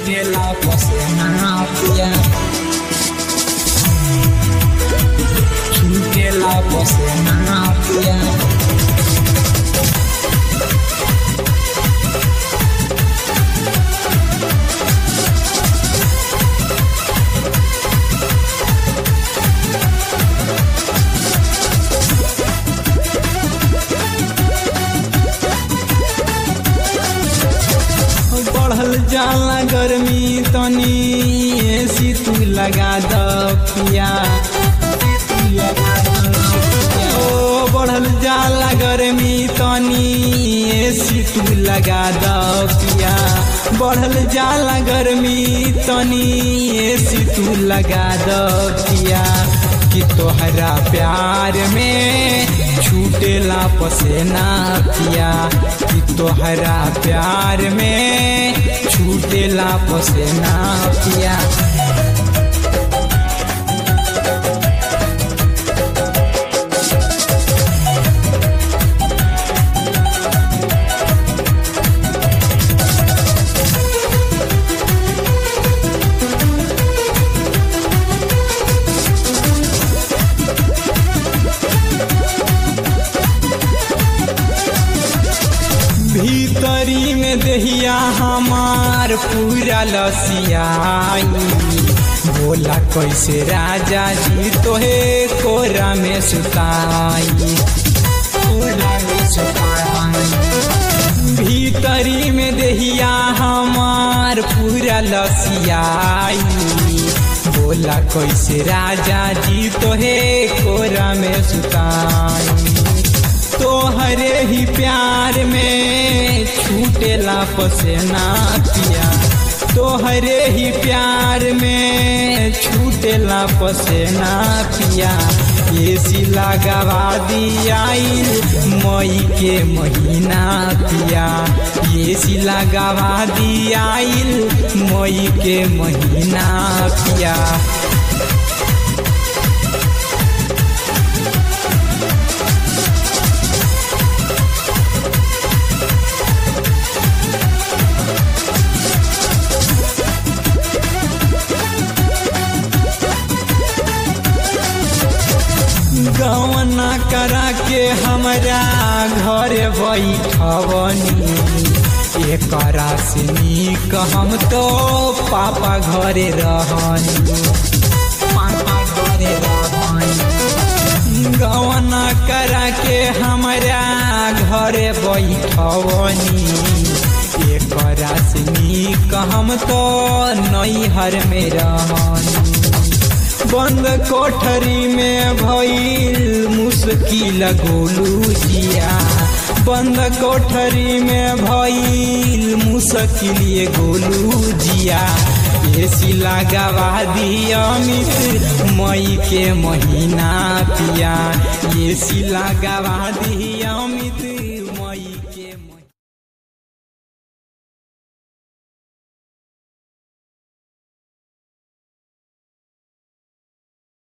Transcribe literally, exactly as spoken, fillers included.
छूटेला पसेना पिया छूटेला पसेना पिया बढ़ल जाला गर्मी तनी एसी तू लगा द पिया ओ बढ़ल जाला गर्मी तनी एसी तू लगा द पिया बढ़ल जाला गर्मी तनी एसी तू लगा द पिया कि तोहरा प्यार में छूटेला पसेना पिया कि तोहरा प्यार में छूटेला पसेना पिया भीतरी में दहिया हमार पूरा लसियाई बोला कैसे राजा जी तोहे कोरा में सुताई कोरा में सुताई भीतरी में दहिया हमार पूरा लसियाई बोला कैसे राजा जी तोहे कोरा में सुताई तोहरे ही प्यार में छूटेला पसेना पिया तोहरे ही प्यार में छूटेला पसेना पिया एसी लगावा दियाइल मई के महीना पिया एसी लगावा दियाइल मई के महीना पिया गवना करा के हमरा घर बैठवनी एकरा से नीक हम तो पापा घरे रहनी पापा घरे रहनी गवना करा के हमरा घर बैठवनी एकरा से नीक हम तो नैहर में रहनी बंद कोठरी में भइल मुश्किल गोलू जिया बंद कोठरी में भइल मुश्किल ये गोलू जिया एसी लगावा दिया मित्र मई के महीना पिया एसी लगावा दिया मित्र।